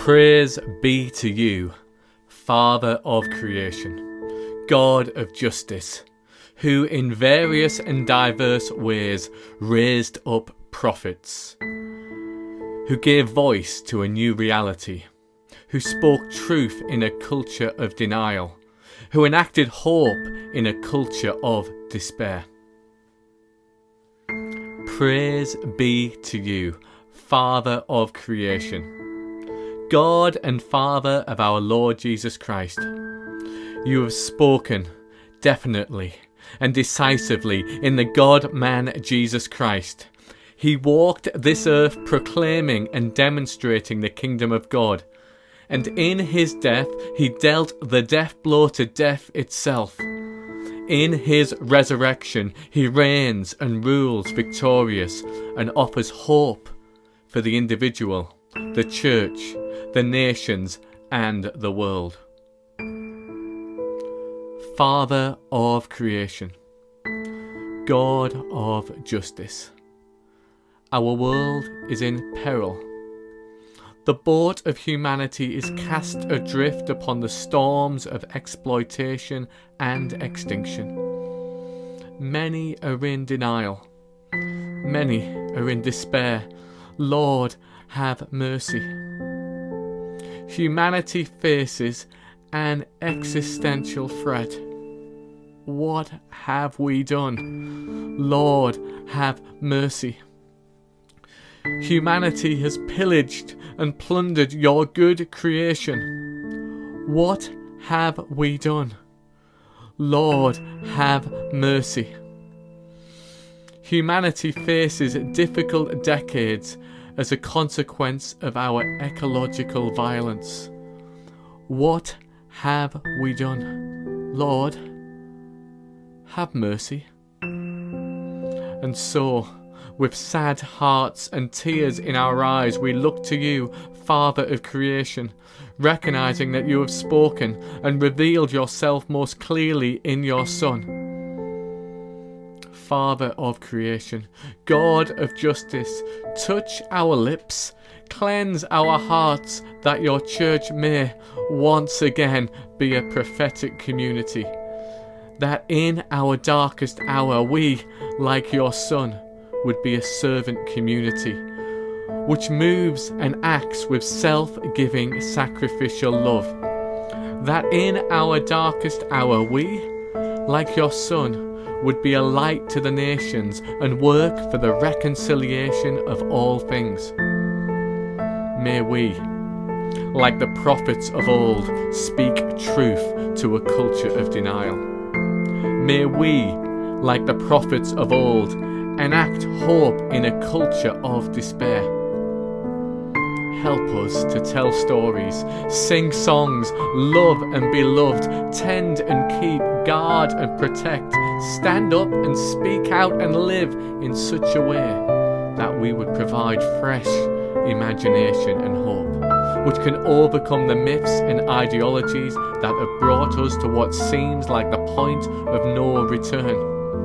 Praise be to you, Father of creation, God of justice, who in various and diverse ways raised up prophets, who gave voice to a new reality, who spoke truth in a culture of denial, who enacted hope in a culture of despair. Praise be to you, Father of creation, God and Father of our Lord Jesus Christ. You have spoken definitely and decisively in the God-man Jesus Christ. He walked this earth proclaiming and demonstrating the kingdom of God, and in his death he dealt the death blow to death itself. In his resurrection he reigns and rules victorious and offers hope for the individual, the church, the nations and the world. Father of creation, God of justice, our world is in peril. The boat of humanity is cast adrift upon the storms of exploitation and extinction. Many are in denial. Many are in despair. Lord, have mercy. Humanity faces an existential threat. What have we done? Lord, have mercy. Humanity has pillaged and plundered your good creation. What have we done? Lord, have mercy. Humanity faces difficult decades as a consequence of our ecological violence. What have we done? Lord, have mercy. And so, with sad hearts and tears in our eyes, we look to you, Father of creation, recognizing that you have spoken and revealed yourself most clearly in your Son. Father of creation, God of justice, touch our lips, cleanse our hearts, that your church may once again be a prophetic community, that in our darkest hour we, like your Son, would be a servant community, which moves and acts with self-giving sacrificial love, that in our darkest hour we, like your Son, would be a light to the nations and work for the reconciliation of all things. May we, like the prophets of old, speak truth to a culture of denial. May we, like the prophets of old, enact hope in a culture of despair. Help us to tell stories, sing songs, love and be loved, tend and keep, guard and protect, stand up and speak out and live in such a way that we would provide fresh imagination and hope, which can overcome the myths and ideologies that have brought us to what seems like the point of no return.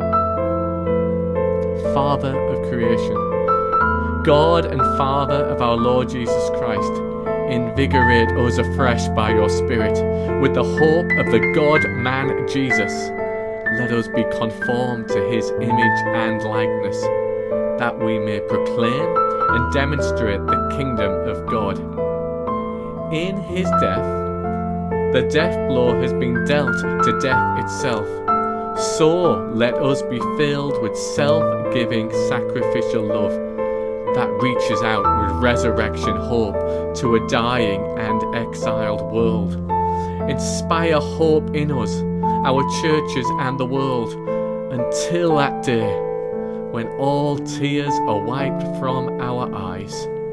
Father of creation, God and Father of our Lord Jesus Christ, invigorate us afresh by your Spirit with the hope of the God-man Jesus. Let us be conformed to his image and likeness, that we may proclaim and demonstrate the kingdom of God. In his death, the death blow has been dealt to death itself. So let us be filled with self-giving sacrificial love that reaches out with resurrection hope to a dying and exiled world. Inspire hope in us, our churches and the world, until that day when all tears are wiped from our eyes.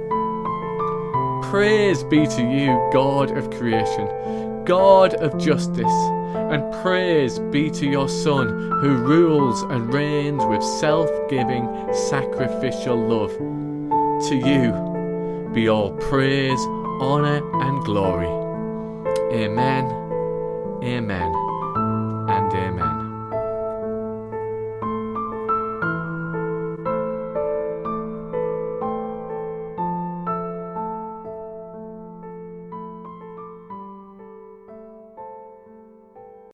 Praise be to you, God of creation, God of justice, and praise be to your Son, who rules and reigns with self-giving, sacrificial love. To you be all praise, honour and glory. Amen. Amen.